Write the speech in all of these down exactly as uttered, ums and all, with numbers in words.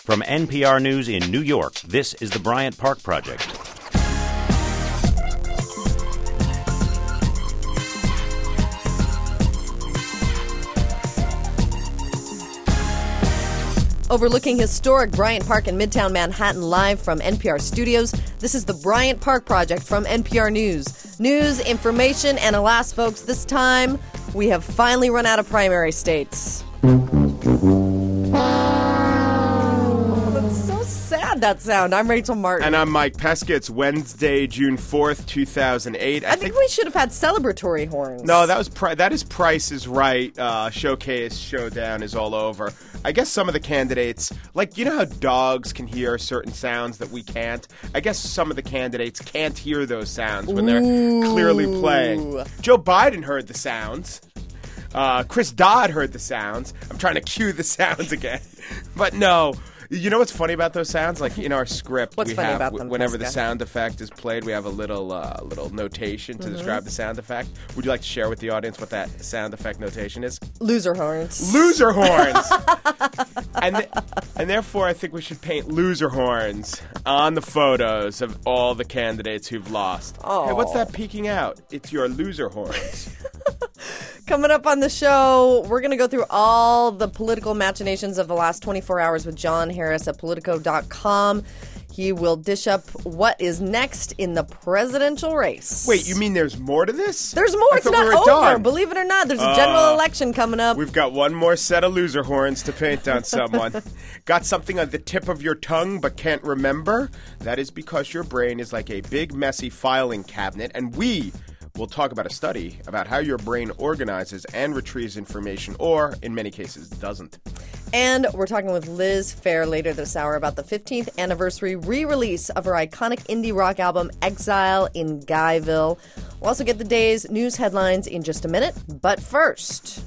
From N P R News in New York, this is the Bryant Park Project. Overlooking historic Bryant Park in Midtown Manhattan, live from N P R studios, this is the Bryant Park Project from N P R News. News, information, and alas, folks, this time we have finally run out of primary states. Oh, that's so sad, that sound. I'm Rachel Martin. And I'm Mike Pesca. It's Wednesday, June fourth, two thousand eight. I, I think, think we should have had celebratory horns. No, that was pri- that is Price is Right. Uh, showcase, showdown is all over. I guess some of the candidates, like, you know how dogs can hear certain sounds that we can't? I guess some of the candidates can't hear those sounds when they're Ooh. clearly playing. Joe Biden heard the sounds. Uh, Chris Dodd heard the sounds. I'm trying to cue the sounds again. But no. You know what's funny about those sounds? Like in our script, what's we funny have about w- them, whenever Pesca? the sound effect is played, we have a little uh, little notation to mm-hmm. describe the sound effect. Would you like to share with the audience what that sound effect notation is? Loser horns. Loser horns. and th- and therefore, I think we should paint loser horns on the photos of all the candidates who've lost. Oh. Hey, what's that peeking out? It's your loser horns. Coming up on the show, we're going to go through all the political machinations of the last twenty-four hours with John Harris at Politico dot com. He will dish up what is next in the presidential race. Wait, you mean there's more to this? There's more. I It's thought not we were over. done. Believe it or not, there's a Uh, general election coming up. We've got one more set of loser horns to paint on someone. Got something on the tip of your tongue but can't remember? That is because your brain is like a big, messy filing cabinet, and we will talk about a study about how your brain organizes and retrieves information, or, in many cases, doesn't. And we're talking with Liz Phair later this hour about the fifteenth anniversary re-release of her iconic indie rock album, Exile in Guyville. We'll also get the day's news headlines in just a minute, but first.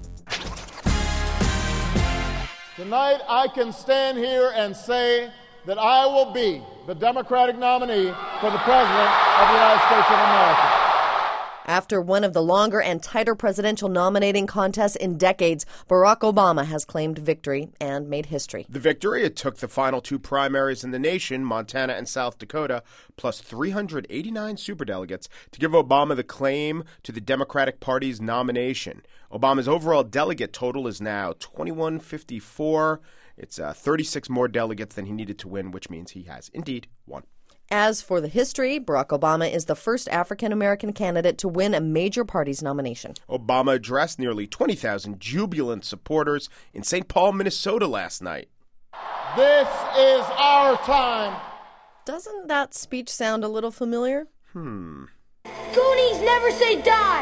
Tonight, I can stand here and say that I will be the Democratic nominee for the President of the United States of America. After one of the longer and tighter presidential nominating contests in decades, Barack Obama has claimed victory and made history. The victory, it took the final two primaries in the nation, Montana and South Dakota, plus three hundred eighty-nine superdelegates, to give Obama the claim to the Democratic Party's nomination. Obama's overall delegate total is now twenty-one fifty-four. It's uh, thirty-six more delegates than he needed to win, which means he has indeed won. As for the history, Barack Obama is the first African-American candidate to win a major party's nomination. Obama addressed nearly twenty thousand jubilant supporters in Saint Paul, Minnesota last night. This is our time. Doesn't that speech sound a little familiar? Hmm. Goonies never say die.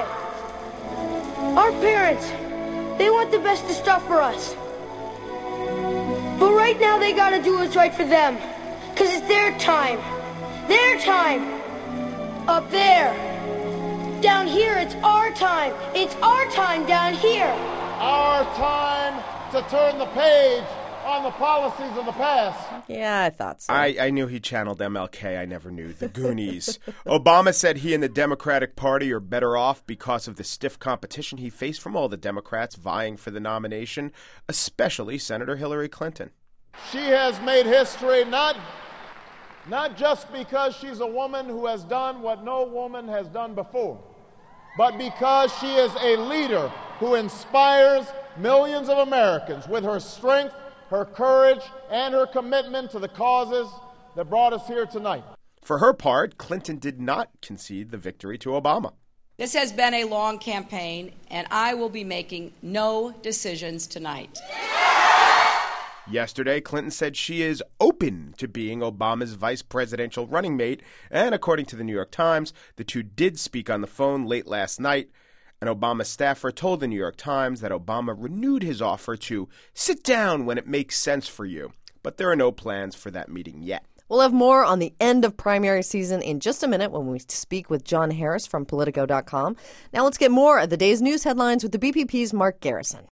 Our parents, they want the best of stuff for us. But right now they gotta do what's right for them. Cause it's their time. Their time! Up there! Down here, it's our time! It's our time down here! Our time to turn the page on the policies of the past. Yeah, I thought so. I, I knew he channeled M L K. I never knew. The Goonies. Obama said he and the Democratic Party are better off because of the stiff competition he faced from all the Democrats vying for the nomination, especially Senator Hillary Clinton. She has made history not... Not just because she's a woman who has done what no woman has done before, but because she is a leader who inspires millions of Americans with her strength, her courage, and her commitment to the causes that brought us here tonight. For her part, Clinton did not concede the victory to Obama. This has been a long campaign, and I will be making no decisions tonight. Yesterday, Clinton said she is open to being Obama's vice presidential running mate, and according to the New York Times, the two did speak on the phone late last night. An Obama staffer told the New York Times that Obama renewed his offer to sit down when it makes sense for you, but there are no plans for that meeting yet. We'll have more on the end of primary season in just a minute when we speak with John Harris from Politico dot com. Now let's get more of the day's news headlines with the B P P's Mark Garrison.